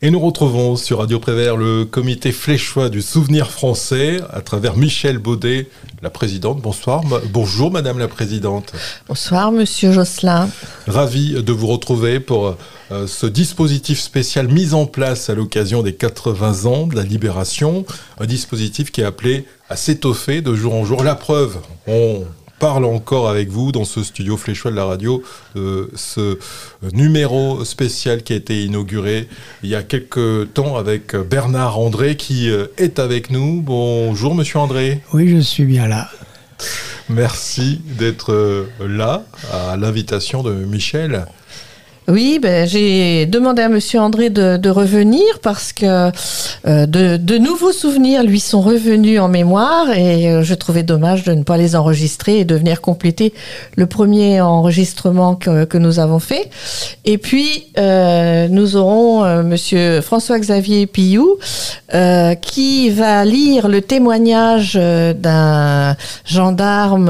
Et nous retrouvons sur Radio Prévert le comité fléchois du souvenir français à travers Michèle Baudet, la présidente. Bonjour Madame la présidente. Bonsoir Monsieur Josselin. Ravi de vous retrouver pour ce dispositif spécial mis en place à l'occasion des 80 ans de la Libération. Un dispositif qui est appelé à s'étoffer de jour en jour. La preuve, on parle encore avec vous dans ce studio fléchois de la radio de ce numéro spécial qui a été inauguré il y a quelques temps avec Bernard André qui est avec nous. Bonjour Monsieur André. Oui, je suis bien là. Merci d'être là à l'invitation de Michèle. Oui, j'ai demandé à Monsieur André de revenir parce que de nouveaux souvenirs lui sont revenus en mémoire et je trouvais dommage de ne pas les enregistrer et de venir compléter le premier enregistrement que nous avons fait. Et puis, nous aurons Monsieur François-Xavier Pillou qui va lire le témoignage d'un gendarme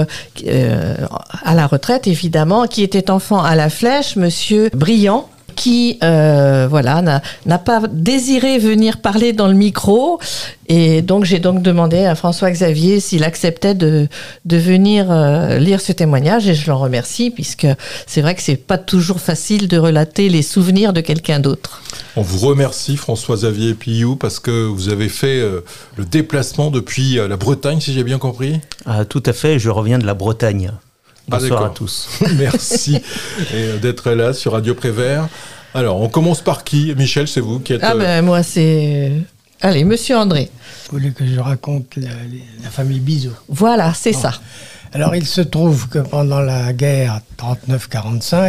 à la retraite, évidemment, qui était enfant à la Flèche, Monsieur Briand, qui n'a pas désiré venir parler dans le micro, et donc j'ai demandé à François-Xavier s'il acceptait de venir lire ce témoignage, et je l'en remercie puisque c'est vrai que c'est pas toujours facile de relater les souvenirs de quelqu'un d'autre. On vous remercie François-Xavier Pillou parce que vous avez fait le déplacement depuis la Bretagne, si j'ai bien compris. Tout à fait, je reviens de la Bretagne. Bonsoir à tous. Merci d'être là sur Radio Prévert. Alors, on commence par qui? Michèle, c'est vous qui êtes... moi, c'est... Allez, Monsieur André. Vous voulez que je raconte la famille Bizot? Voilà, c'est ça. Alors, il se trouve que pendant la guerre 39-45,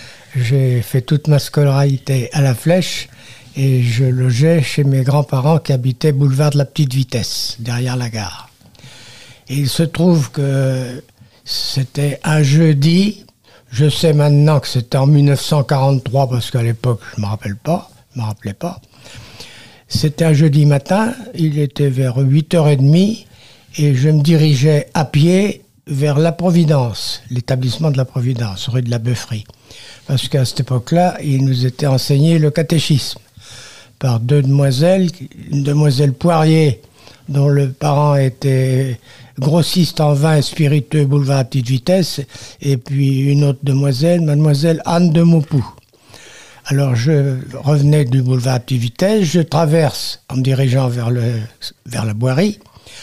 j'ai fait toute ma scolarité à la Flèche et je logeais chez mes grands-parents qui habitaient boulevard de la Petite Vitesse, derrière la gare. Et il se trouve que c'était un jeudi, je sais maintenant que c'était en 1943 parce qu'à l'époque je ne me rappelais pas. C'était un jeudi matin, il était vers 8h30 et je me dirigeais à pied vers la Providence, l'établissement de la Providence, rue de la Beuferie. Parce qu'à cette époque-là, il nous était enseigné le catéchisme par deux demoiselles, une demoiselle Poirier dont le parent était grossiste en vin et spiritueux boulevard à Petite Vitesse, et puis une autre demoiselle, mademoiselle Anne de Maupoux. Alors je revenais du boulevard à Petite Vitesse, je traverse, en me dirigeant vers la Boirie,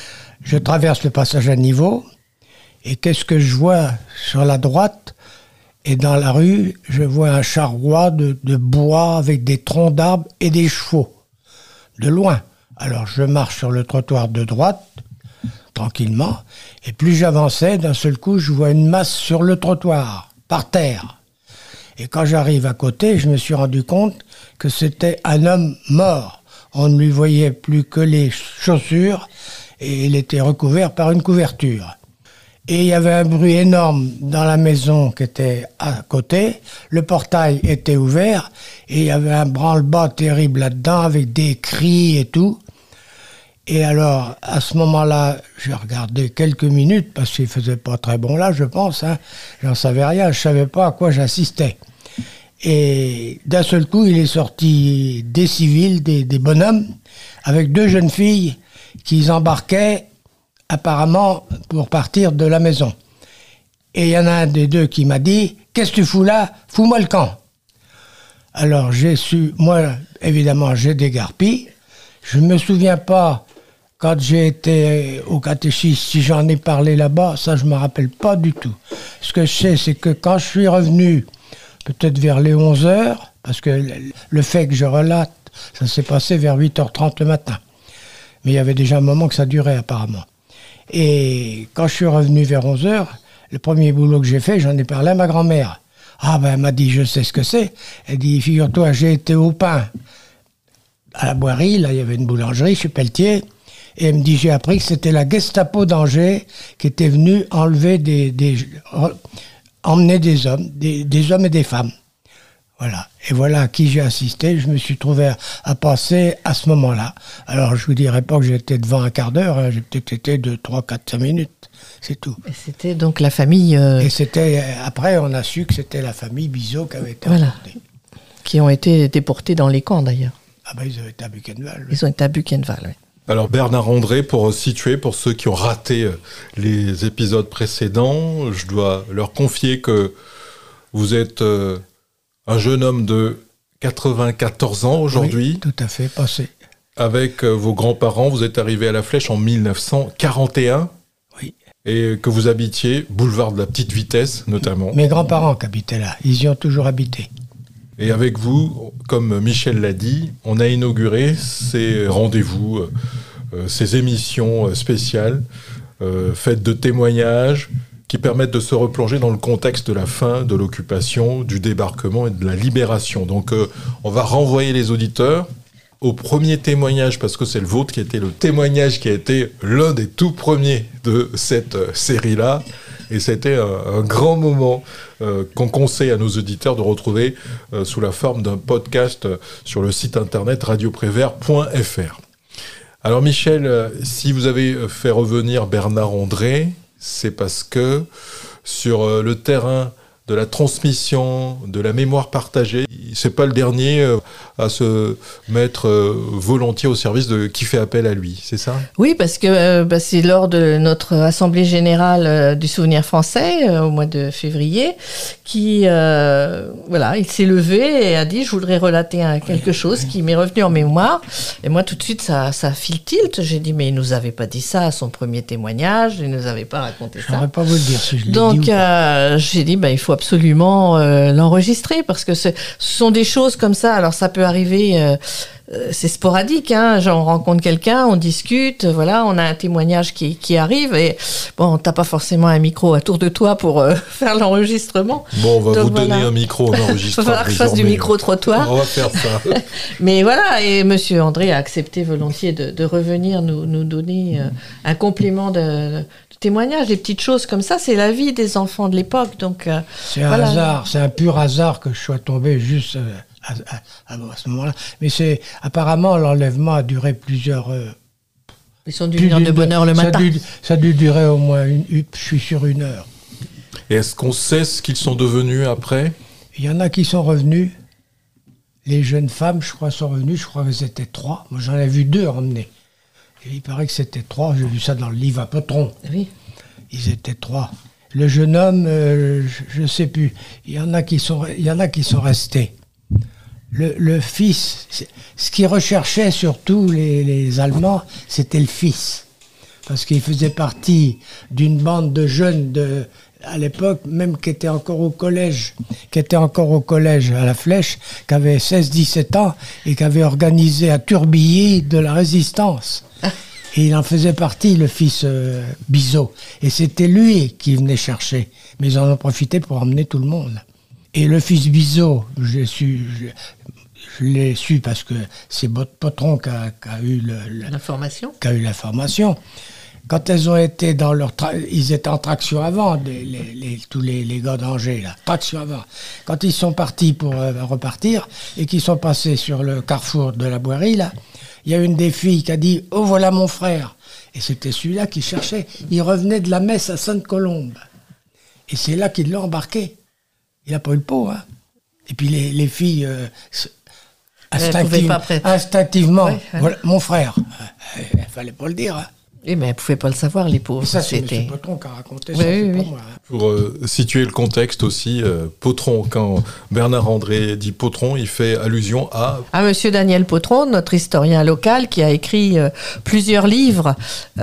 je traverse le passage à niveau, et qu'est-ce que je vois sur la droite? Et dans la rue, je vois un charroi de bois avec des troncs d'arbres et des chevaux, de loin. Alors je marche sur le trottoir de droite, tranquillement, et plus j'avançais, d'un seul coup, je vois une masse sur le trottoir, par terre. Et quand j'arrive à côté, je me suis rendu compte que c'était un homme mort. On ne lui voyait plus que les chaussures, et il était recouvert par une couverture. Et il y avait un bruit énorme dans la maison qui était à côté, le portail était ouvert, et il y avait un branle-bas terrible là-dedans, avec des cris et tout. Et alors, à ce moment-là, j'ai regardé quelques minutes, parce qu'il faisait pas très bon là, je pense, j'en savais rien, je savais pas à quoi j'assistais. Et d'un seul coup, il est sorti des civils, des bonhommes, avec deux jeunes filles qui embarquaient apparemment pour partir de la maison. Et il y en a un des deux qui m'a dit « Qu'est-ce que tu fous là? Fous-moi le camp !» Alors j'ai su, moi évidemment j'ai dégarpi, je ne me souviens pas quand j'ai été au catéchisme, si j'en ai parlé là-bas, ça je ne me rappelle pas du tout. Ce que je sais, c'est que quand je suis revenu, peut-être vers les 11h, parce que le fait que je relate, ça s'est passé vers 8h30 le matin. Mais il y avait déjà un moment que ça durait apparemment. Et quand je suis revenu vers 11h, le premier boulot que j'ai fait, j'en ai parlé à ma grand-mère. Ah ben, elle m'a dit, je sais ce que c'est. Elle dit, figure-toi, j'ai été au pain à la Boirie, là il y avait une boulangerie chez Pelletier, et elle me dit, j'ai appris que c'était la Gestapo d'Angers qui était venue enlever emmener des hommes et des femmes. Voilà. Et voilà à qui j'ai assisté. Je me suis trouvé à passer à ce moment-là. Alors, je vous dirais pas que j'étais devant un quart d'heure. J'ai peut-être été de 3, 4, 5 minutes. C'est tout. Et c'était donc la famille... Et c'était... Après, on a su que c'était la famille Bizot qui avait été emportée. Qui ont été déportés dans les camps, d'ailleurs. Ah ben, ils ont été à Buchenwald. Ils ont été à Buchenwald, oui. Alors Bernard André, pour situer, pour ceux qui ont raté les épisodes précédents, je dois leur confier que vous êtes un jeune homme de 94 ans aujourd'hui. Oui, tout à fait, passé. Avec vos grands-parents, vous êtes arrivé à La Flèche en 1941. Oui. Et que vous habitiez boulevard de la Petite Vitesse, notamment. Mes grands-parents qui habitaient là, ils y ont toujours habité. Et avec vous, comme Michel l'a dit, on a inauguré ces rendez-vous, ces émissions spéciales, faites de témoignages, qui permettent de se replonger dans le contexte de la fin de l'occupation, du débarquement et de la libération. Donc on va renvoyer les auditeurs au premier témoignage, parce que c'est le vôtre qui a été le témoignage qui a été l'un des tout premiers de cette série-là. Et c'était un grand moment qu'on conseille à nos auditeurs de retrouver sous la forme d'un podcast sur le site internet radioprévert.fr. Alors Michel, si vous avez fait revenir Bernard André, c'est parce que sur le terrain de la transmission, de la mémoire partagée, c'est pas le dernier à se mettre volontiers au service de qui fait appel à lui, c'est ça ? Oui, parce que c'est lors de notre assemblée générale du Souvenir français au mois de février il s'est levé et a dit je voudrais relater quelque chose qui m'est revenu en mémoire. Et moi tout de suite ça fit le tilt. J'ai dit mais il nous avait pas dit ça à son premier témoignage, il nous avait pas raconté ça. Je ne saurais pas vous le dire si je l'ai dit. Donc j'ai dit il faut absolument l'enregistrer parce que ce sont des choses comme ça. Alors ça peut arriver, c'est sporadique, hein. Genre on rencontre quelqu'un, on discute, voilà, on a un témoignage qui arrive et bon, t'as pas forcément un micro à tour de toi pour faire l'enregistrement. Bon, on va vous donner un micro, on enregistre. Il va falloir que je fasse du micro-trottoir. On va faire ça. Mais voilà, et Monsieur André a accepté volontiers de revenir nous donner un complément de témoignage, des petites choses comme ça, c'est la vie des enfants de l'époque. Donc c'est un hasard, c'est un pur hasard que je sois tombé juste à ce moment-là. Mais apparemment l'enlèvement a duré plusieurs. Ils sont dû venir de bonne heure le matin. Ça a dû durer au moins je suis sur 1 heure. Et est-ce qu'on sait ce qu'ils sont devenus après ? Il y en a qui sont revenus. Les jeunes femmes, je crois, sont revenues. Je crois que c'était 3. Moi, j'en ai vu 2 emmenés. Et il paraît que c'était 3. J'ai vu ça dans le livre à Potron. Oui. Ils étaient 3. Le jeune homme, je ne sais plus. Il y en a qui sont restés. Le fils, ce qu'ils recherchaient surtout les Allemands, c'était le fils. Parce qu'il faisait partie d'une bande de jeunes à l'époque, même qui étaient encore au collège à La Flèche, qui avaient 16-17 ans et qui avaient organisé à Turbilly de la résistance. Et il en faisait partie, le fils Bizot. Et c'était lui qui venait chercher. Mais ils en ont profité pour emmener tout le monde. Et le fils Bizot, je l'ai su parce que c'est votre patron qui a eu l'information. Qui a eu l'information. Quand elles ont été dans leur... ils étaient en traction avant, tous les gars d'Angers, là. Traction avant. Quand ils sont partis pour repartir et qu'ils sont passés sur le carrefour de la Boirie, là, il y a une des filles qui a dit « Oh, voilà mon frère !» Et c'était celui-là qui cherchait. Il revenait de la messe à Sainte-Colombe. Et c'est là qu'il l'a embarqué. Il n'a pas eu le pot, hein. Et puis les filles... instinctivement, ouais. Voilà, mon frère. Il fallait pas le dire, hein. Oui, mais elle ne pouvait pas le savoir, les pauvres. Et ça, c'est M. Potron qui a raconté ça, oui, pas moi. Hein. Pour situer le contexte aussi, Potron, quand Bernard André dit Potron, il fait allusion à Monsieur Daniel Potron, notre historien local, qui a écrit plusieurs livres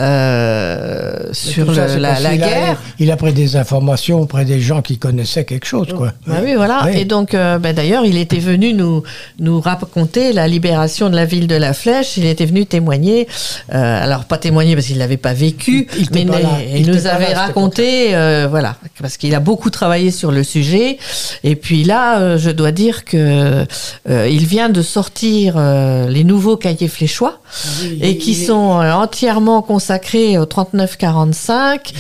sur la guerre. Il a pris des informations auprès des gens qui connaissaient quelque chose, quoi. Oui, voilà. Oui. Et donc, d'ailleurs, il était venu nous raconter la libération de la ville de La Flèche. Il était venu témoigner, alors pas témoigner parce qu'il ne l'avait pas vécu, mais il nous avait raconté, voilà, parce qu'il a beaucoup travaillé sur le sujet. Et puis là, je dois dire que il vient de sortir les nouveaux cahiers fléchois, qui sont entièrement consacrés au 39-45,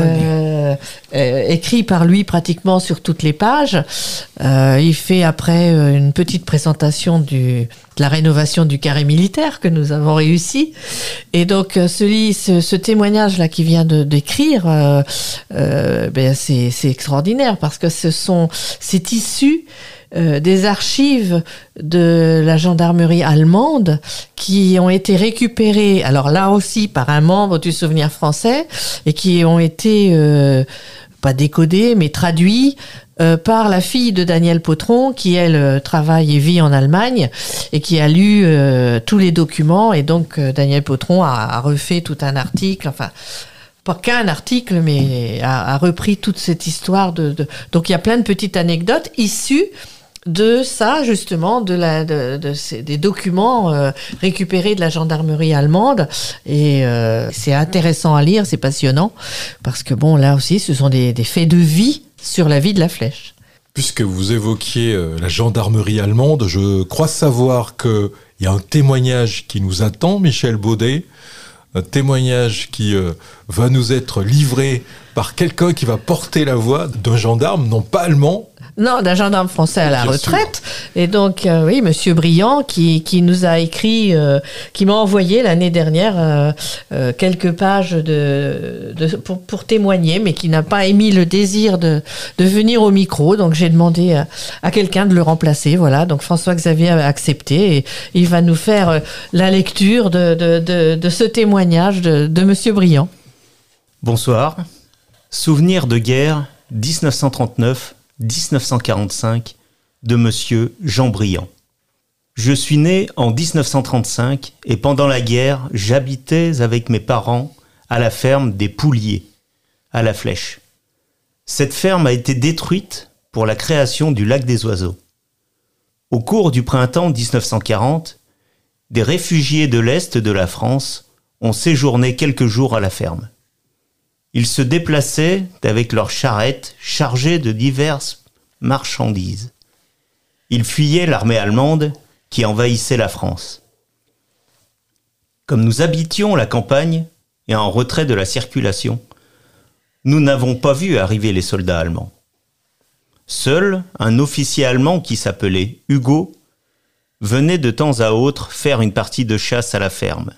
écrits par lui pratiquement sur toutes les pages. Il fait après une petite présentation de la rénovation du carré militaire que nous avons réussi. Et donc, ce témoignage-là qu'il vient d'écrire, c'est extraordinaire parce que c'est issu des archives de la gendarmerie allemande qui ont été récupérées, alors là aussi par un membre du Souvenir français, et qui ont été pas décodés, mais traduits par la fille de Daniel Potron, qui elle travaille et vit en Allemagne et qui a lu tous les documents, et donc Daniel Potron a refait tout un article, enfin pas qu'un article, mais a repris toute cette histoire donc il y a plein de petites anecdotes issues de ça, justement, des documents récupérés de la gendarmerie allemande. Et c'est intéressant à lire, c'est passionnant, parce que bon, là aussi, ce sont des faits de vie sur la vie de la Flèche. Puisque vous évoquiez la gendarmerie allemande, je crois savoir qu'il y a un témoignage qui nous attend, Michel Baudet, un témoignage qui va nous être livré par quelqu'un qui va porter la voix d'un gendarme, non pas allemand. Non, d'un gendarme français à la Bien retraite. sûr. Et donc, oui, Monsieur Briand, qui nous a écrit, qui m'a envoyé l'année dernière quelques pages pour témoigner, mais qui n'a pas émis le désir de venir au micro. Donc, j'ai demandé à quelqu'un de le remplacer. Voilà. Donc, François-Xavier a accepté et il va nous faire la lecture de ce témoignage de Monsieur Briand. Bonsoir. Souvenir de guerre 1939-1945 de Monsieur Jean Briand. Je suis né en 1935 et pendant la guerre, j'habitais avec mes parents à la ferme des Pouliers, à la Flèche. Cette ferme a été détruite pour la création du lac des Oiseaux. Au cours du printemps 1940, des réfugiés de l'Est de la France ont séjourné quelques jours à la ferme. Ils se déplaçaient avec leurs charrettes chargées de diverses marchandises. Ils fuyaient l'armée allemande qui envahissait la France. Comme nous habitions la campagne et en retrait de la circulation, nous n'avons pas vu arriver les soldats allemands. Seul un officier allemand qui s'appelait Hugo venait de temps à autre faire une partie de chasse à la ferme.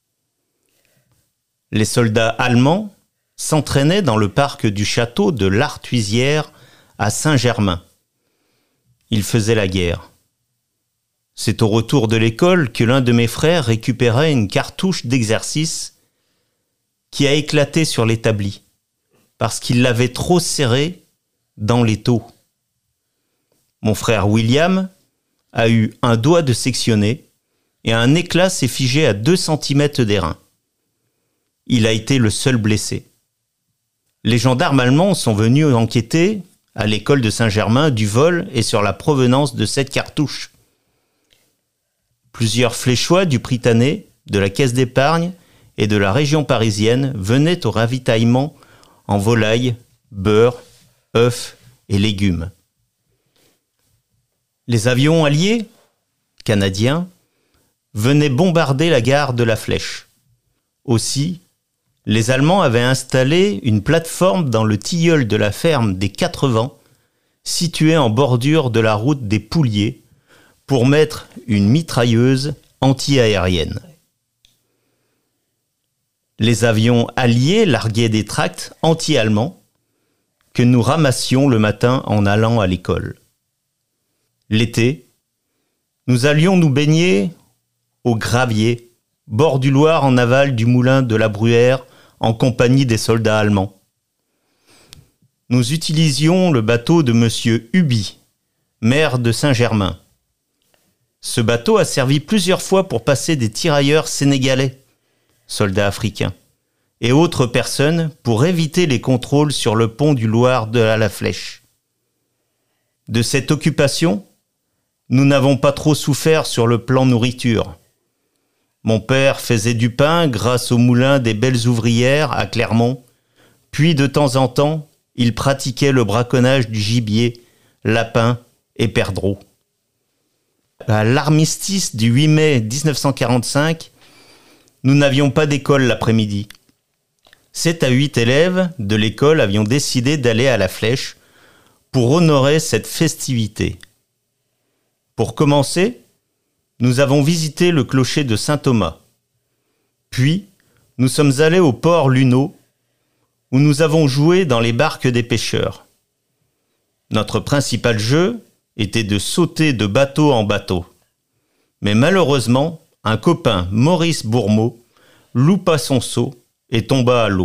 Les soldats allemands s'entraînaient dans le parc du château de l'Artuisière à Saint-Germain. Ils faisaient la guerre. C'est au retour de l'école que l'un de mes frères récupérait une cartouche d'exercice qui a éclaté sur l'établi parce qu'il l'avait trop serrée dans l'étau. Mon frère William a eu un doigt de sectionné et un éclat s'est figé à 2 cm des reins. Il a été le seul blessé. Les gendarmes allemands sont venus enquêter à l'école de Saint-Germain du vol et sur la provenance de cette cartouche. Plusieurs fléchois du Prytanée, de la Caisse d'épargne et de la région parisienne venaient au ravitaillement en volailles, beurre, œufs et légumes. Les avions alliés, canadiens, venaient bombarder la gare de la Flèche. Aussi, les Allemands avaient installé une plateforme dans le tilleul de la ferme des 4 Vents, située en bordure de la route des Pouliers, pour mettre une mitrailleuse anti-aérienne. Les avions alliés larguaient des tracts anti-allemands que nous ramassions le matin en allant à l'école. L'été, nous allions nous baigner au Gravier, bord du Loir en aval du moulin de la Bruyère, en compagnie des soldats allemands. Nous utilisions le bateau de monsieur Huby, maire de Saint-Germain. Ce bateau a servi plusieurs fois pour passer des tirailleurs sénégalais, soldats africains, et autres personnes pour éviter les contrôles sur le pont du Loir de la Flèche. De cette occupation, nous n'avons pas trop souffert sur le plan nourriture. Mon père faisait du pain grâce au moulin des Belles Ouvrières à Clermont, puis de temps en temps, il pratiquait le braconnage du gibier, lapin et perdreau. À l'armistice du 8 mai 1945, nous n'avions pas d'école l'après-midi. 7 à 8 élèves de l'école avions décidé d'aller à la Flèche pour honorer cette festivité. Pour commencer, nous avons visité le clocher de Saint-Thomas. Puis, nous sommes allés au port Luneau, où nous avons joué dans les barques des pêcheurs. Notre principal jeu était de sauter de bateau en bateau. Mais malheureusement, un copain, Maurice Bourmeau, loupa son seau et tomba à l'eau.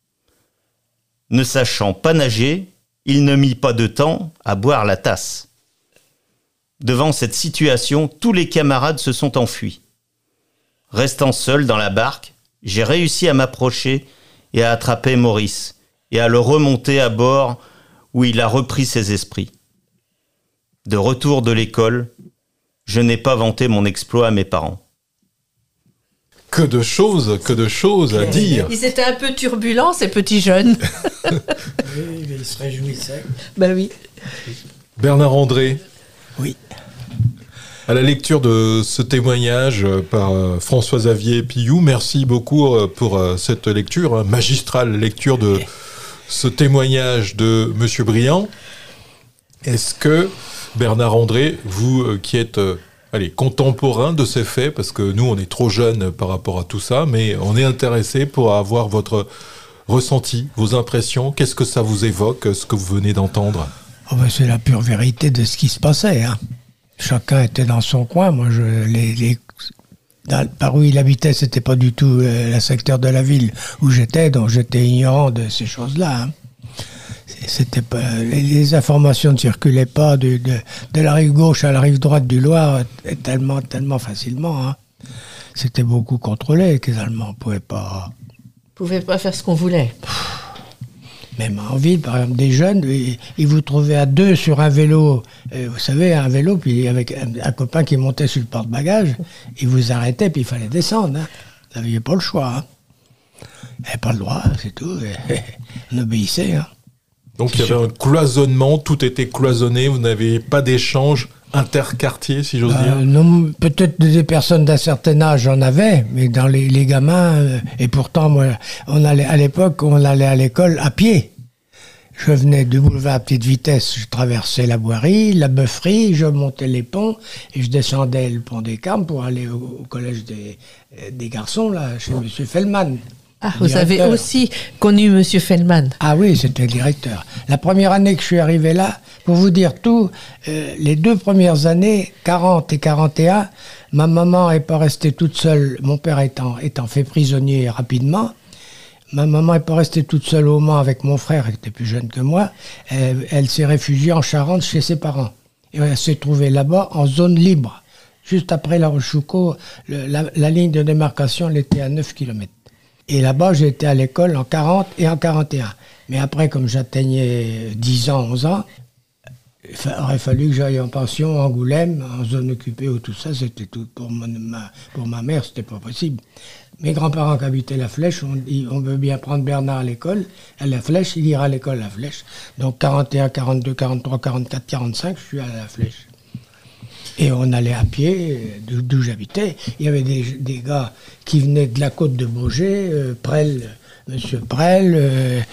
Ne sachant pas nager, il ne mit pas de temps à boire la tasse. Devant cette situation, tous les camarades se sont enfuis. Restant seul dans la barque, j'ai réussi à m'approcher et à attraper Maurice et à le remonter à bord où il a repris ses esprits. De retour de l'école, je n'ai pas vanté mon exploit à mes parents. Que de choses à dire. Ils étaient un peu turbulents, ces petits jeunes. Oui, ils se réjouissaient. Ben oui. Bernard André. Oui. À la lecture de ce témoignage par François-Xavier Pillou, merci beaucoup pour cette lecture, magistrale lecture de ce témoignage de Monsieur Briand. Est-ce que, Bernard André, vous qui êtes contemporain de ces faits, parce que nous on est trop jeunes par rapport à tout ça, mais on est intéressé pour avoir votre ressenti, vos impressions, qu'est-ce que ça vous évoque, ce que vous venez d'entendre? C'est la pure vérité de ce qui se passait. Hein. Chacun était dans son coin. Moi, par où il habitait, c'était pas du tout le secteur de la ville où j'étais, donc j'étais ignorant de ces choses-là. Hein. C'était pas, les informations ne circulaient pas de la rive gauche à la rive droite du Loir tellement facilement. Hein. C'était beaucoup contrôlé, que les Allemands ne pouvaient pas faire ce qu'on voulait. Même en ville, par exemple, des jeunes, ils vous trouvaient à deux sur un vélo, vous savez, un vélo, puis avec un copain qui montait sur le porte-bagages, ils vous arrêtaient, puis il fallait descendre. Hein. Vous n'aviez pas le choix. Hein. Vous n'avez pas le droit, c'est tout. On obéissait. Hein. Donc il y avait un cloisonnement, tout était cloisonné, vous n'avez pas d'échange interquartier, si j'ose dire? Non, peut-être des personnes d'un certain âge en avaient, mais dans les gamins, et pourtant, moi, à l'époque, on allait à l'école à pied. Je venais du boulevard à petite vitesse, je traversais la Boirie, la Bœufferie, je montais les ponts, et je descendais le pont des Carmes pour aller au collège des garçons, là, chez M. Fellman. Ah, vous avez aussi connu M. Fellman. Ah oui, c'était le directeur. La première année que je suis arrivé là, pour vous dire tout, les 2 premières années, 40 et 41, ma maman n'est pas restée toute seule, mon père étant fait prisonnier rapidement. Ma maman n'est pas restée toute seule au Mans avec mon frère, qui était plus jeune que moi. Elle s'est réfugiée en Charente chez ses parents. Et elle s'est trouvée là-bas en zone libre. Juste après La Rochefoucauld, la ligne de démarcation, elle était à 9 km. Et là-bas, j'ai été à l'école en 40 et en 41. Mais après, comme j'atteignais 10 ans, 11 ans, il aurait fallu que j'aille en pension à Angoulême, en zone occupée ou tout ça. C'était tout pour ma mère, c'était pas possible. Mes grands-parents qui habitaient la Flèche, on veut bien prendre Bernard à l'école, à la Flèche, il ira à l'école à la Flèche. Donc 41, 42, 43, 44, 45, je suis à la Flèche. Et on allait à pied, d'où j'habitais. Il y avait des gars qui venaient de la côte de Baugé, Monsieur Prel.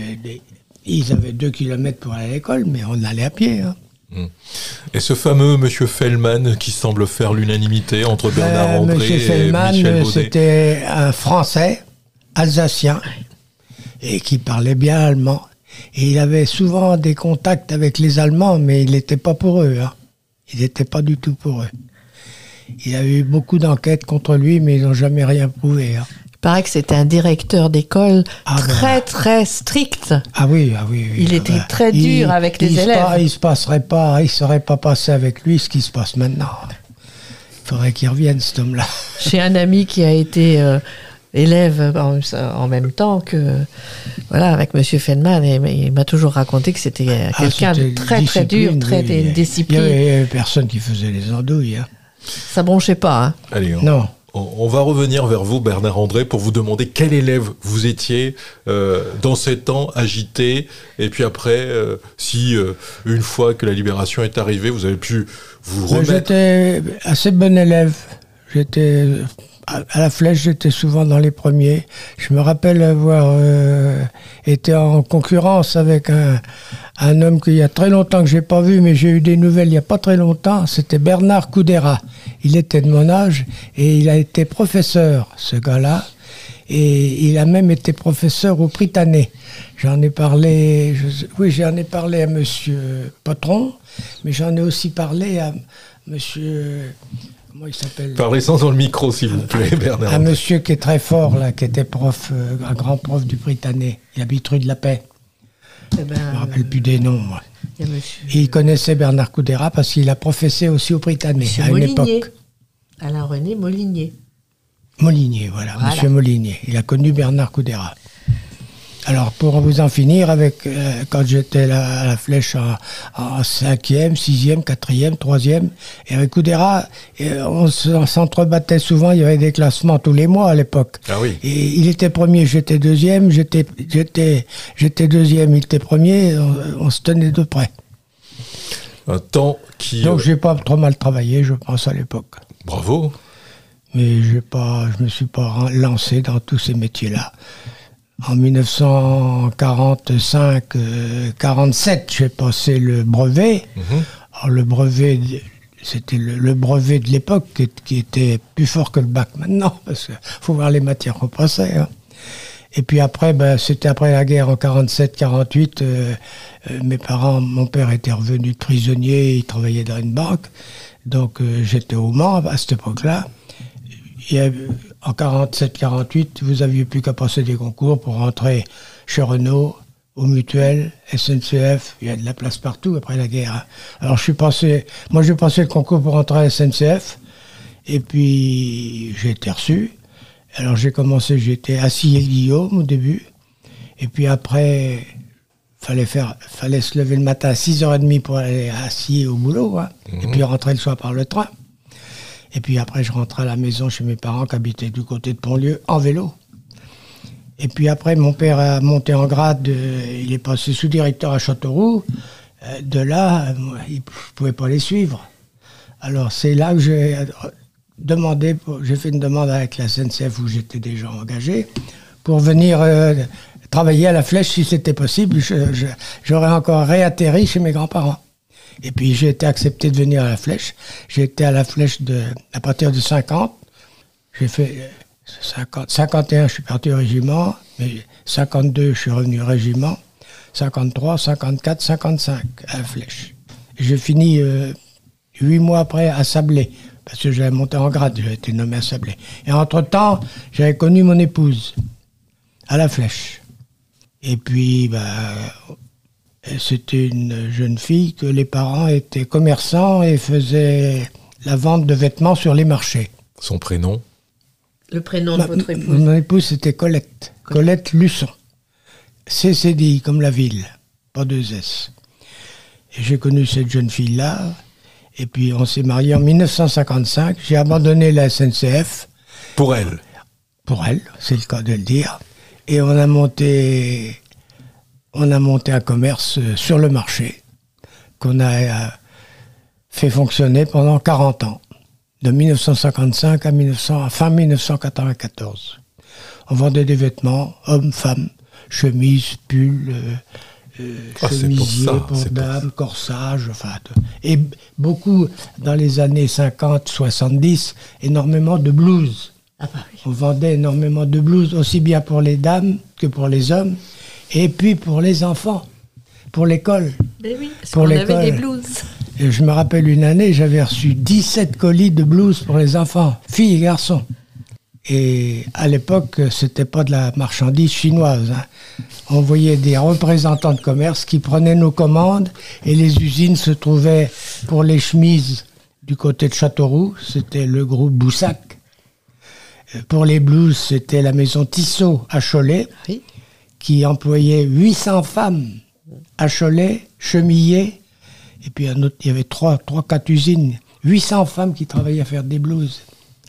Ils avaient 2 kilomètres pour aller à l'école, mais on allait à pied. Hein. Et ce fameux Monsieur Fellman qui semble faire l'unanimité entre Bernard André Monsieur et Fellman, Michel Baudet. c'était un Français, alsacien, et qui parlait bien allemand. Et il avait souvent des contacts avec les Allemands, mais il n'était pas pour eux. Hein. Il n'était pas du tout pour eux. Il y a eu beaucoup d'enquêtes contre lui, mais ils n'ont jamais rien prouvé. Hein. Il paraît que c'était un directeur d'école très strict. Ah oui. Il était très dur avec les élèves. Il ne serait pas passé avec lui ce qui se passe maintenant. Il faudrait qu'il revienne, cet homme-là. J'ai un ami qui a été élève en même temps que avec M. Fellman, et il m'a toujours raconté que c'était quelqu'un de très dur, très discipliné. Il n'y avait personne qui faisait les andouilles. Hein. Ça bronchait pas. Hein. Allez, non. On va revenir vers vous, Bernard André, pour vous demander quel élève vous étiez dans ces temps agités. Et puis après, si une fois que la libération est arrivée, vous avez pu vous remettre... J'étais assez bon élève. À la Flèche, j'étais souvent dans les premiers. Je me rappelle avoir été en concurrence avec un homme qu'il y a très longtemps que je n'ai pas vu, mais j'ai eu des nouvelles il n'y a pas très longtemps. C'était Bernard Coudera. Il était de mon âge et il a été professeur, ce gars-là. Et il a même été professeur au Prytanée. J'en ai parlé à monsieur Potron, mais j'en ai aussi parlé à monsieur... Comment il s'appelle ? Parlez sans dans le micro, s'il vous plaît, Bernard. Un monsieur qui est très fort, là, qui était prof, un grand prof du Prytanée. Il habite rue de la Paix. Je ne me rappelle plus des noms, moi. Et il connaissait Bernard Coudera parce qu'il a professé aussi au Prytanée à une époque. Alain-René Molinier. Molinier, voilà, monsieur Molinier. Il a connu Bernard Coudera. Alors, pour vous en finir avec, quand j'étais là à la Flèche en 5e, 6e, 4e, 3e, et avec Coudera, on s'entrebattait souvent, il y avait des classements tous les mois à l'époque. Ah oui. Et il était premier, j'étais deuxième, j'étais deuxième, il était premier, on se tenait de près. Un temps qui... Donc, j'ai pas trop mal travaillé, je pense, à l'époque. Bravo. Mais je me suis pas lancé dans tous ces métiers-là. En 1945-47, j'ai passé le brevet. Alors le brevet, c'était le brevet de l'époque qui était plus fort que le bac maintenant, parce qu'il faut voir les matières qu'on passait. Hein. Et puis après, c'était après la guerre en 47-48. Mon père était revenu de prisonnier, il travaillait dans une banque. Donc j'étais au Mans à cette époque-là. En 47-48, vous aviez plus qu'à passer des concours pour rentrer chez Renault, au Mutuel, SNCF. Il y a de la place partout après la guerre. Alors j'ai passé le concours pour rentrer à SNCF. Et puis j'ai été reçu. Alors j'étais assis et Guillaume au début. Et puis après, fallait se lever le matin à 6h30 pour aller assis au boulot. Hein. Et puis rentrer le soir par le train. Et puis après, je rentrais à la maison chez mes parents qui habitaient du côté de Pontlieu, en vélo. Et puis après, mon père a monté en grade, il est passé sous-directeur à Châteauroux. De là, je ne pouvais pas les suivre. Alors c'est là que j'ai fait une demande avec la SNCF où j'étais déjà engagé, pour venir travailler à la Flèche si c'était possible. J'aurais encore réatterri chez mes grands-parents. Et puis j'ai été accepté de venir à la Flèche. J'ai été à la Flèche à partir de 50. J'ai fait 51, je suis parti au régiment. Mais 52, je suis revenu au régiment. 53, 54, 55 à la Flèche. J'ai fini 8 mois après à Sablé, parce que j'avais monté en grade, j'avais été nommé à Sablé. Et entre-temps, j'avais connu mon épouse à la Flèche. Et puis, c'était une jeune fille que les parents étaient commerçants et faisaient la vente de vêtements sur les marchés. Son prénom ? Le prénom de votre épouse ? Mon épouse, c'était Colette. Colette Luçon. CCDI, comme la ville, pas 2 S. Et j'ai connu cette jeune fille-là. Et puis, on s'est mariés en 1955. J'ai abandonné la SNCF. Pour elle ? Pour elle, c'est le cas de le dire. Et on a monté un commerce sur le marché qu'on a fait fonctionner pendant 40 ans, de 1955 à fin 1994. On vendait des vêtements, hommes, femmes, chemises, pulls, chemisiers pour dames, corsages, et beaucoup, dans les années 50, 70, énormément de blouses. Ah bah oui. On vendait énormément de blouses, aussi bien pour les dames que pour les hommes. Et puis pour les enfants, pour l'école. Mais oui, parce qu'on avait des blouses. Et je me rappelle une année, j'avais reçu 17 colis de blouses pour les enfants, filles et garçons. Et à l'époque, c'était pas de la marchandise chinoise. Hein. On voyait des représentants de commerce qui prenaient nos commandes et les usines se trouvaient pour les chemises du côté de Châteauroux, c'était le groupe Boussac. Pour les blouses, c'était la maison Tissot à Cholet. Oui. Qui employait 800 femmes à Cholet, Chemillé, et puis il y avait 3-4 usines, 800 femmes qui travaillaient à faire des blouses.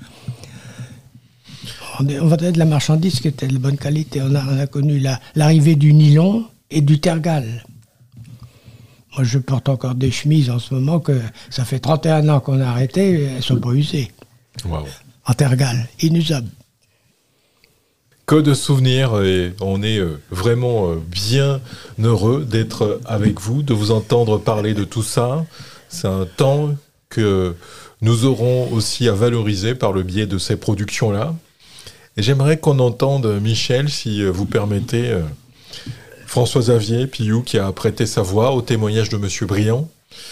On vendait de la marchandise qui était de bonne qualité. On a connu l'arrivée du nylon et du tergal. Moi, je porte encore des chemises en ce moment, que ça fait 31 ans qu'on a arrêté, elles ne sont pas usées. Wow. En tergal, inusables. Que de souvenirs, et on est vraiment bien heureux d'être avec vous, de vous entendre parler de tout ça. C'est un temps que nous aurons aussi à valoriser par le biais de ces productions-là. Et j'aimerais qu'on entende, Michel, si vous permettez, François-Xavier Pillou, qui a prêté sa voix au témoignage de Monsieur Briand.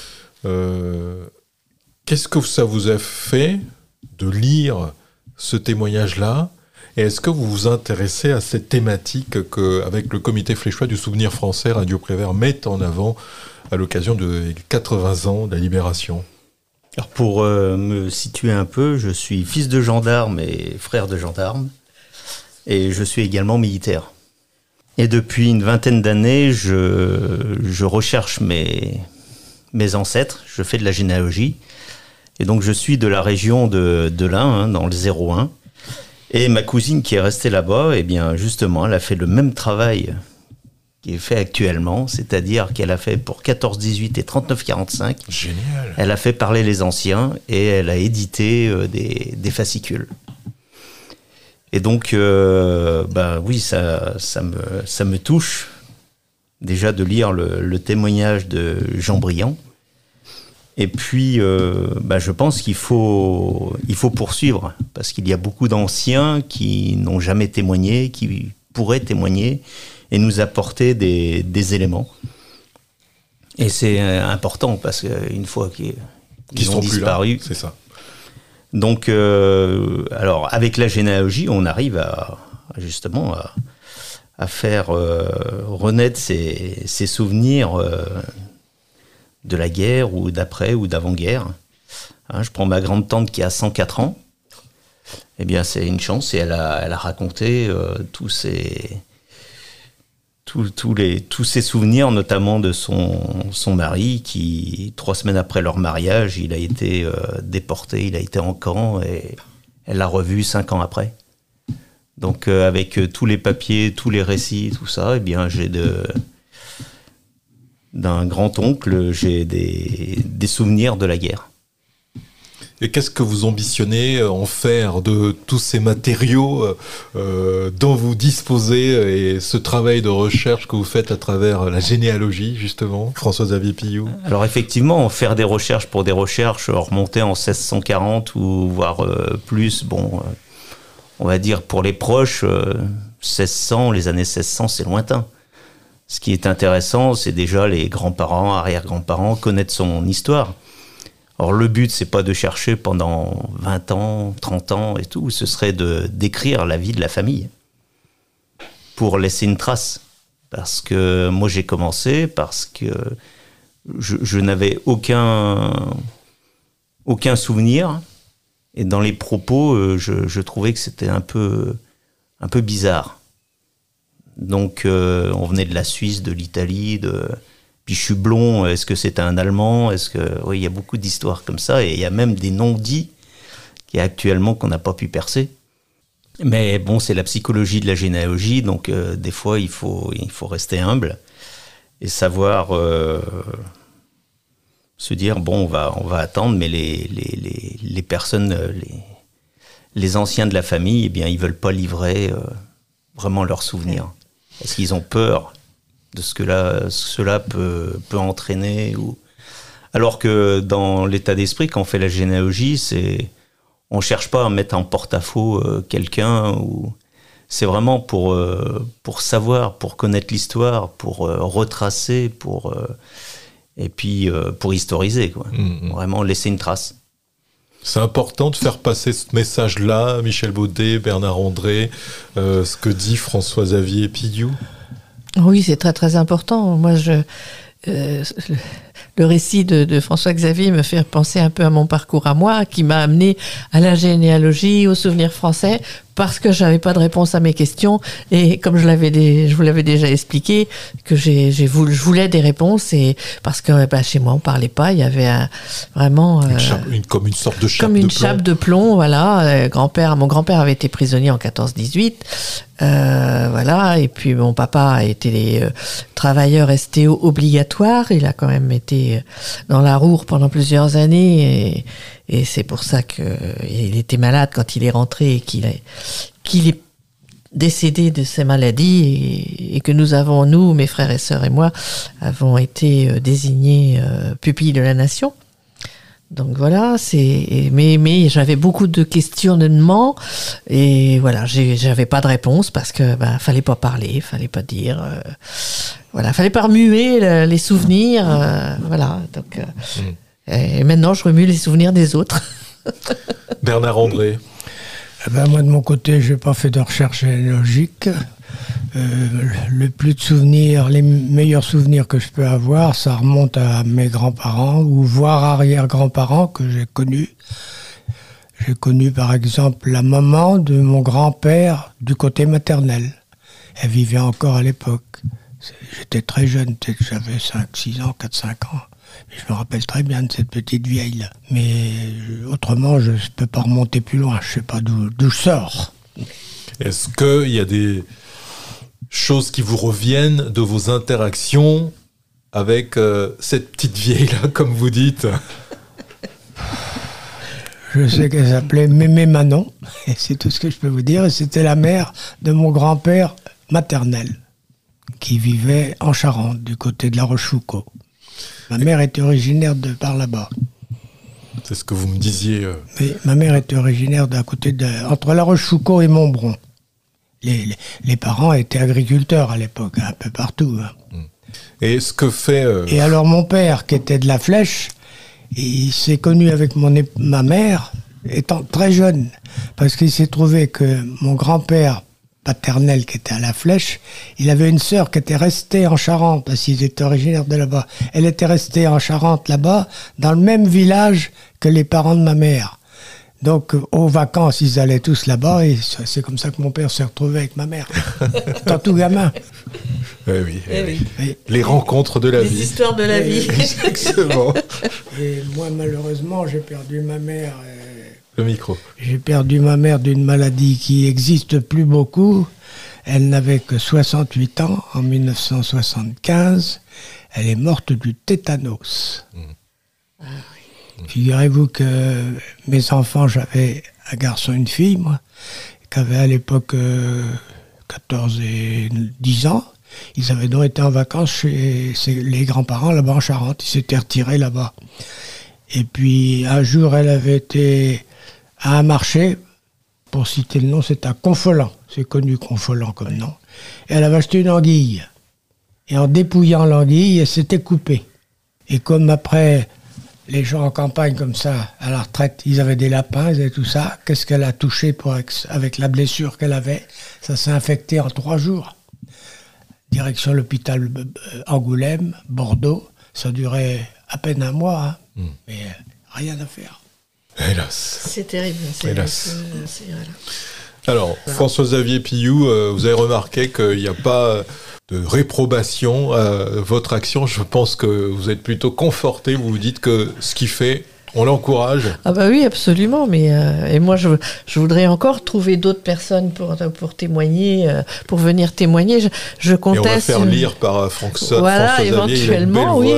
Qu'est-ce que ça vous a fait de lire ce témoignage-là? Et est-ce que vous vous intéressez à cette thématique qu'avec le comité fléchois du souvenir français, Radio Prévert met en avant à l'occasion des 80 ans de la Libération? Alors pour me situer un peu, je suis fils de gendarme et frère de gendarme, et je suis également militaire. Et depuis une vingtaine d'années, je recherche mes ancêtres, je fais de la généalogie, et donc je suis de la région de l'Ain, dans le 01. Et ma cousine qui est restée là-bas, eh bien justement, elle a fait le même travail qui est fait actuellement, c'est-à-dire qu'elle a fait pour 14-18 et 39-45. Génial. Elle a fait parler les anciens et elle a édité des fascicules. Et donc, oui, ça me touche déjà de lire le témoignage de Jean Briand. Et puis, je pense qu'il faut poursuivre, parce qu'il y a beaucoup d'anciens qui n'ont jamais témoigné, qui pourraient témoigner et nous apporter des éléments. Et c'est important, parce qu'une fois qu'ils ont disparu... Là, c'est ça. Donc, alors, avec la généalogie, on arrive à faire renaître ces souvenirs... de la guerre ou d'après ou d'avant-guerre. Je prends ma grande-tante qui a 104 ans. Eh bien, c'est une chance, et elle a raconté tous ces souvenirs, notamment de son mari qui, 3 semaines après leur mariage, il a été déporté, il a été en camp, et elle l'a revu 5 ans après. Donc, avec tous les papiers, tous les récits, tout ça, eh bien, d'un grand-oncle, j'ai des souvenirs de la guerre. Et qu'est-ce que vous ambitionnez en faire de tous ces matériaux dont vous disposez, et ce travail de recherche que vous faites à travers la généalogie, justement, François-Xavier Pillou? Alors effectivement, faire des recherches pour des recherches, remonter en 1640 ou voire plus, on va dire pour les proches, 1600, les années 1600, c'est lointain. Ce qui est intéressant, c'est déjà les grands-parents, arrière-grands-parents, connaître son histoire. Or, le but, c'est pas de chercher pendant 20 ans, 30 ans et tout, ce serait d'écrire la vie de la famille pour laisser une trace. Parce que moi, j'ai commencé parce que je n'avais aucun souvenir, et dans les propos, je trouvais que c'était un peu bizarre. Donc, on venait de la Suisse, de l'Italie, puis je suis blond, est-ce que c'était un Allemand? Oui, il y a beaucoup d'histoires comme ça, et il y a même des non-dits actuellement qu'on n'a pas pu percer. Mais bon, c'est la psychologie de la généalogie, donc des fois, il faut rester humble et savoir se dire, bon, on va attendre, mais les personnes, les anciens de la famille, eh bien, ils veulent pas livrer vraiment leurs souvenirs. Est-ce qu'ils ont peur de ce que cela peut entraîner Alors que dans l'état d'esprit, quand on fait la généalogie, on ne cherche pas à mettre en porte-à-faux quelqu'un. C'est vraiment pour savoir, pour connaître l'histoire, pour retracer, et puis pour historiser, quoi. Vraiment laisser une trace. C'est important de faire passer ce message-là, Michel Baudet, Bernard André, ce que dit François-Xavier Pillou. Oui, c'est très très important. Moi, le récit de François-Xavier me fait penser un peu à mon parcours à moi, qui m'a amené à la généalogie, aux souvenirs français, parce que j'avais pas de réponse à mes questions, et comme je vous l'avais déjà expliqué, que je voulais des réponses, et parce que chez moi on parlait pas, il y avait vraiment comme une sorte de chape comme de une plomb. Chape de plomb, voilà. Mon grand-père avait été prisonnier en 14-18, voilà, et puis mon papa a été travailleur STO obligatoire, il a quand même été dans la Roure pendant plusieurs années, et c'est pour ça qu'il était malade quand il est rentré, et qu'il est décédé de ses maladies, et que nous, mes frères et sœurs et moi, avons été désignés pupilles de la nation. Donc voilà, mais j'avais beaucoup de questionnements et voilà, j'avais pas de réponse parce que fallait pas parler, fallait pas dire, voilà, fallait pas remuer les souvenirs, voilà. Donc et maintenant je remue les souvenirs des autres. Bernard André. Moi de mon côté, j'ai pas fait de recherche généalogique. Le plus de souvenirs, les meilleurs souvenirs que je peux avoir, ça remonte à mes grands-parents ou voire arrière-grands-parents que j'ai connus. J'ai connu par exemple la maman de mon grand-père du côté maternel. Elle vivait encore à l'époque. J'étais très jeune, peut-être que j'avais 5-6 ans, 4-5 ans. Je me rappelle très bien de cette petite vieille-là. Mais autrement, je ne peux pas remonter plus loin. Je ne sais pas d'où je sors. Est-ce qu'il y a des choses qui vous reviennent de vos interactions avec cette petite vieille-là, comme vous dites? Je sais qu'elle s'appelait Mémé Manon, et c'est tout ce que je peux vous dire. Et c'était la mère de mon grand-père maternel, qui vivait en Charente, du côté de la Rochefoucauld. Ma mère était originaire de par là-bas. C'est ce que vous me disiez. Oui, ma mère était originaire entre la Rochefoucauld et Montbron. Les parents étaient agriculteurs à l'époque, un peu partout. Hein. Et ce que fait... Et alors mon père, qui était de la Flèche, il s'est connu avec ma mère étant très jeune. Parce qu'il s'est trouvé que mon grand-père paternel, qui était à la Flèche, il avait une sœur qui était restée en Charente, parce qu'ils étaient originaires de là-bas. Elle était restée en Charente, là-bas, dans le même village que les parents de ma mère. Donc, aux vacances, ils allaient tous là-bas, et c'est comme ça que mon père s'est retrouvé avec ma mère. Tant tout gamin. Oui. Les rencontres de la vie. Les histoires de la vie. Exactement. Et moi, malheureusement, j'ai perdu ma mère. Le micro. J'ai perdu ma mère d'une maladie qui n'existe plus beaucoup. Elle n'avait que 68 ans en 1975. Elle est morte du tétanos. Figurez-vous que mes enfants, j'avais un garçon et une fille, moi, qui avaient à l'époque 14 et 10 ans. Ils avaient donc été en vacances chez les grands-parents là-bas en Charente. Ils s'étaient retirés là-bas. Et puis un jour, elle avait été à un marché, pour citer le nom, c'est à Confolens. C'est connu Confolens comme nom. Et elle avait acheté une anguille. Et en dépouillant l'anguille, elle s'était coupée. Et comme après... Les gens en campagne comme ça, à la retraite, ils avaient des lapins, ils avaient tout ça. Qu'est-ce qu'elle a touché avec la blessure qu'elle avait? Ça s'est infecté en 3 jours. Direction l'hôpital Angoulême, Bordeaux. Ça durait à peine un mois, hein. Mais rien à faire. Hélas. C'est terrible. Hélas. Voilà. Alors, François-Xavier Pillou, vous avez remarqué qu'il n'y a pas... de réprobation à votre action. Je pense que vous êtes plutôt conforté. Vous vous dites que ce qu'il fait, on l'encourage. Ah bah oui, absolument. Mais et moi, je voudrais encore trouver d'autres personnes pour témoigner, pour venir témoigner. Je comptais. Et on va faire lire par François. Voilà, éventuellement, oui.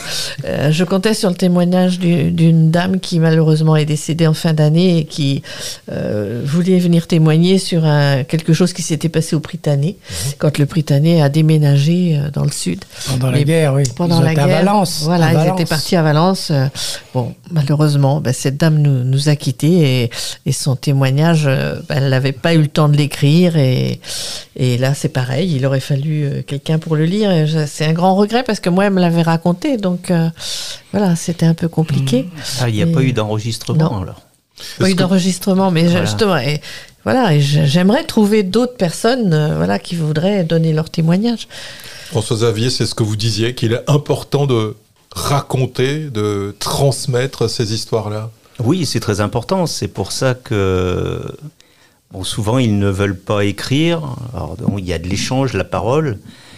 Je comptais sur le témoignage d'une dame qui malheureusement est décédée en fin d'année et qui voulait venir témoigner sur quelque chose qui s'était passé au Prytanée, quand le Prytanée a déménagé dans le sud. Pendant la guerre, oui. Pendant la guerre. À Valence. Voilà, ils étaient partis à Valence. Bon, malheureusement, cette dame nous a quittés et son témoignage, elle n'avait pas eu le temps de l'écrire et là c'est pareil, il aurait fallu quelqu'un pour le lire. Et c'est un grand regret parce que moi elle me l'avait raconté, donc voilà, c'était un peu compliqué. Il n'y a pas eu d'enregistrement alors. Pas eu d'enregistrement, mais voilà. Justement, et j'aimerais trouver d'autres personnes qui voudraient donner leur témoignage. François-Xavier, c'est ce que vous disiez, qu'il est important de raconter, de transmettre ces histoires-là. Oui, c'est très important. C'est pour ça que souvent ils ne veulent pas écrire. Alors, donc, il y a de l'échange, la parole.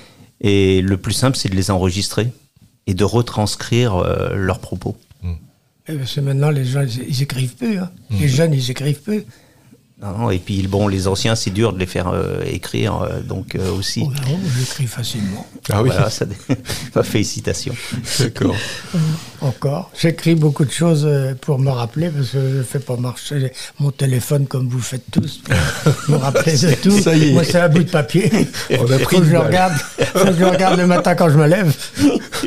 Et le plus simple, c'est de les enregistrer et de retranscrire leurs propos. Parce que maintenant, les gens, ils écrivent peu. Hein. Les jeunes, ils écrivent peu. Non, et puis les anciens, c'est dur de les faire écrire, donc aussi. Oh non, j'écris facilement. Ah oui. Voilà, félicitations. D'accord. Encore. J'écris beaucoup de choses pour me rappeler, parce que je ne fais pas marcher mon téléphone comme vous faites tous, pour me rappeler de tout. Ça y est. Moi, c'est un bout de papier. On a pris Faut que je le regarde le matin quand je me lève.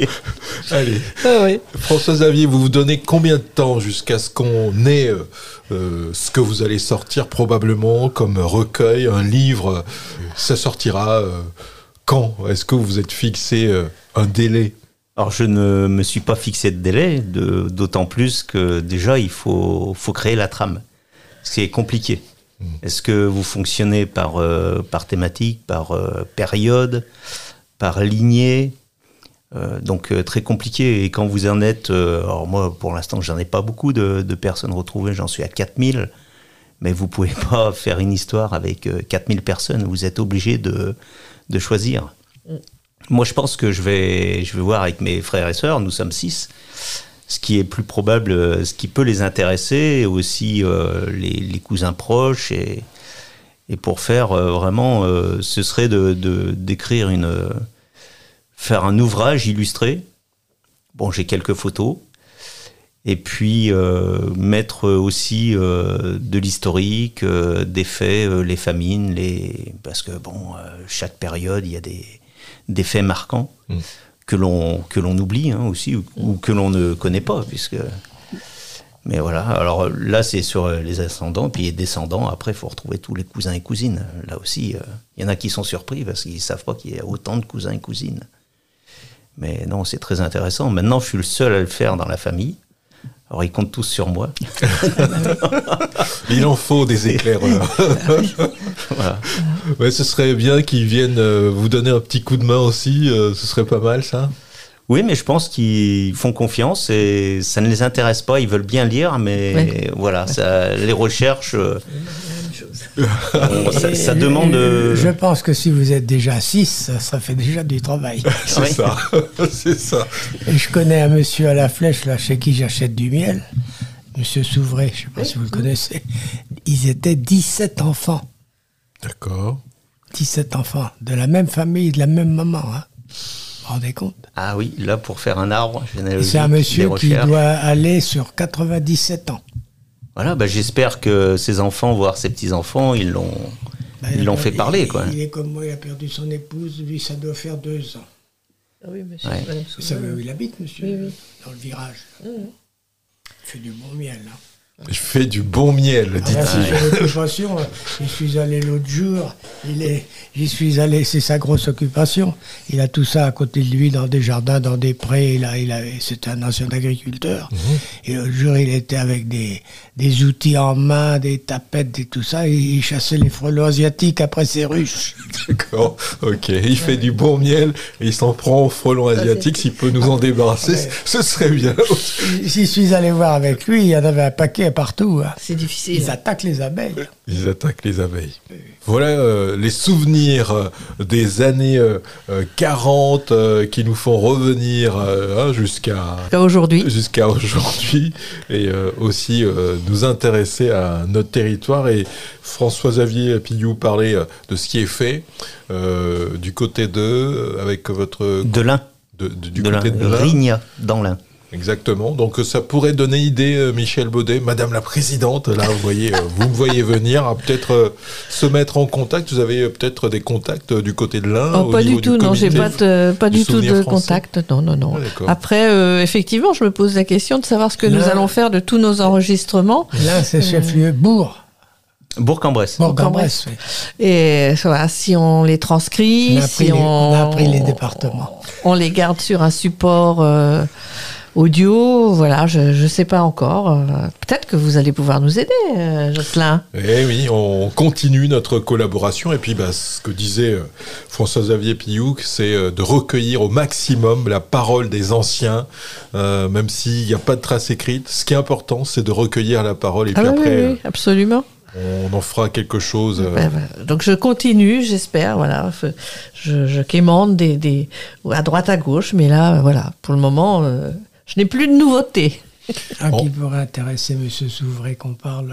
Allez. Ah oui. François-Xavier, vous vous donnez combien de temps jusqu'à ce qu'on ait ce que vous allez sortir probablement comme recueil, un livre? Ça sortira quand? Est-ce que vous vous êtes fixé un délai? Alors, je ne me suis pas fixé de délai, d'autant plus que déjà, il faut créer la trame. C'est compliqué. Est-ce que vous fonctionnez par thématique, par période, par lignée? Donc très compliqué. Et quand vous en êtes, alors moi pour l'instant j'en ai pas beaucoup de personnes retrouvées, j'en suis à 4000, mais vous pouvez pas faire une histoire avec 4000 personnes, vous êtes obligé de choisir. Moi je pense que je vais voir avec mes frères et sœurs, nous sommes 6, ce qui est plus probable, ce qui peut les intéresser, et aussi les cousins proches, et pour faire vraiment, ce serait d'écrire faire un ouvrage illustré. Bon, j'ai quelques photos. Et puis, mettre aussi de l'historique, des faits, les famines, parce que, bon, chaque période, il y a des faits marquants que l'on oublie aussi, ou que l'on ne connaît pas, puisque... Mais voilà, alors là, c'est sur les ascendants, puis les descendants, après, il faut retrouver tous les cousins et cousines. Là aussi, il y en a qui sont surpris, parce qu'ils ne savent pas qu'il y a autant de cousins et cousines. Mais non, c'est très intéressant. Maintenant, je suis le seul à le faire dans la famille. Alors, ils comptent tous sur moi. Il en faut des éclaireurs. Voilà. Ouais, ce serait bien qu'ils viennent vous donner un petit coup de main aussi. Ce serait pas mal, ça. Oui, mais je pense qu'ils font confiance et ça ne les intéresse pas. Ils veulent bien lire, mais voilà, ça, les recherches... ça demande... Je pense que si vous êtes déjà 6, ça fait déjà du travail. C'est ça, c'est ça. Et je connais un monsieur à la Flèche, là, chez qui j'achète du miel, monsieur Souvray, je ne sais pas si vous le connaissez. Ils étaient 17 enfants. D'accord. 17 enfants, de la même famille, de la même maman. Hein. Vous vous rendez compte? Ah oui, là, pour faire un arbre, c'est un monsieur qui doit aller sur 97 ans. Voilà, j'espère que ses enfants, voire ses petits-enfants, ils l'ont fait parler, quoi. Il est comme moi, il a perdu son épouse, lui, ça doit faire 2 ans. Ah oui, monsieur. Ouais. Vous savez où il habite, monsieur? Oui. Dans le virage. Il fait du bon miel, là. Je fais du bon miel, dit-il. J'y suis allé l'autre jour, j'y suis allé, c'est sa grosse occupation. Il a tout ça à côté de lui, dans des jardins, dans des prés. C'était un ancien agriculteur. Et l'autre jour, il était avec des outils en main, des tapettes et tout ça. Et il chassait les frelons asiatiques après ses ruches. D'accord, ok. Il fait du bon miel et il s'en prend aux frelons asiatiques. S'il peut nous en débarrasser, ce serait bien. J'y suis allé voir avec lui, il y en avait un paquet partout. Hein. C'est difficile. Ils attaquent les abeilles. Ils attaquent les abeilles. Voilà les souvenirs des années 40 qui nous font revenir jusqu'à aujourd'hui. Et aussi nous intéresser à notre territoire. Et François-Xavier Pillou parlait de ce qui est fait du côté avec votre... De l'Ain. Du côté de l'Ain. Rigna, dans l'Ain. Exactement, donc ça pourrait donner idée, Michel Baudet, Madame la Présidente, là vous voyez, vous me voyez venir, à peut-être se mettre en contact. Vous avez peut-être des contacts du côté de l'Ain? Pas du tout, non, j'ai pas du tout de contact, non. Ah, après, effectivement, je me pose la question de savoir ce que nous allons faire de tous nos enregistrements. Là, c'est chef-lieu Bourg-en-Bresse. Bourg-en-Bresse, oui. Et voilà, si on les transcrit, on a appris les départements. On les garde sur un support audio, voilà, je sais pas encore. Peut-être que vous allez pouvoir nous aider, Jocelyn. Eh oui, on continue notre collaboration. Et puis, ce que disait François-Xavier Pillou, c'est de recueillir au maximum la parole des anciens, même s'il n'y a pas de traces écrites. Ce qui est important, c'est de recueillir la parole. Et puis après, oui, absolument. On en fera quelque chose. Donc je continue, j'espère. Voilà, je quémande à droite à gauche, mais là, voilà, pour le moment, je n'ai plus de nouveautés. Qui pourrait intéresser M. Souvray qu'on parle là.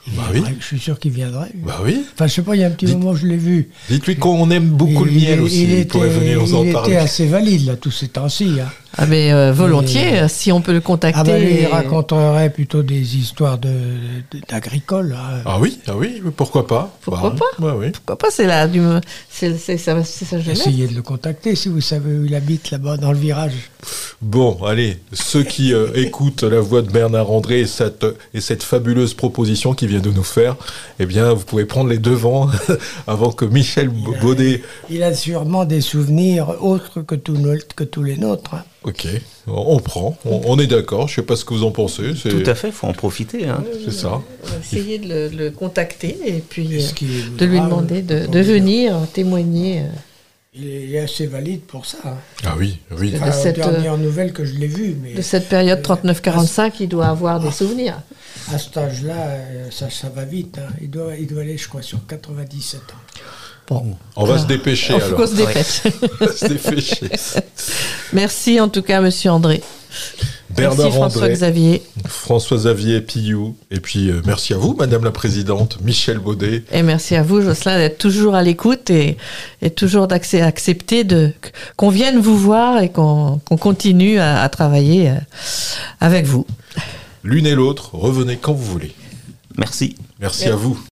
Je suis sûr qu'il viendrait. Bah oui. Enfin, je sais pas, il y a un petit moment où je l'ai vu. Dites-lui qu'on aime beaucoup le miel aussi. Il pourrait venir nous en parler. Il était assez valide, là, tous ces temps-ci. Hein. Ah, mais volontiers, si on peut le contacter. Ah, ben lui, il raconterait plutôt des histoires d'agricoles. Hein. Ah oui, pourquoi pas. Pourquoi pas oui. Pourquoi pas, c'est sa jeunesse. Essayez de le contacter si vous savez où il habite, là-bas, dans le virage. Bon, allez, ceux qui écoutent la voix de Bernard André et cette fabuleuse proposition qu'il vient de nous faire, eh bien, vous pouvez prendre les devants avant que Michel Baudet... Il a sûrement des souvenirs autres que tous les nôtres. Hein. Ok, on prend, on est d'accord, je ne sais pas ce que vous en pensez. Tout à fait, il faut en profiter. Hein. C'est ça. On va essayer de le contacter et puis de lui demander de venir témoigner. Il est assez valide pour ça. Hein. Ah oui. Enfin, cette dernière nouvelle que je l'ai vue. Mais de cette période 39-45, il doit avoir des souvenirs. À cet âge-là, ça va vite. Hein. Il doit aller, je crois, sur 97 ans. Bon, on va se dépêcher alors. Il faut qu'on se dépêche. On va se dépêcher. Merci en tout cas, Monsieur André. Bernard merci André, François-Xavier Pillou, et puis merci à vous, Madame la Présidente, Michel Baudet. Et merci à vous, Jocelyn, d'être toujours à l'écoute et toujours d'accepter qu'on vienne vous voir et qu'on continue à travailler avec vous. L'une et l'autre, revenez quand vous voulez. Merci. Merci à vous.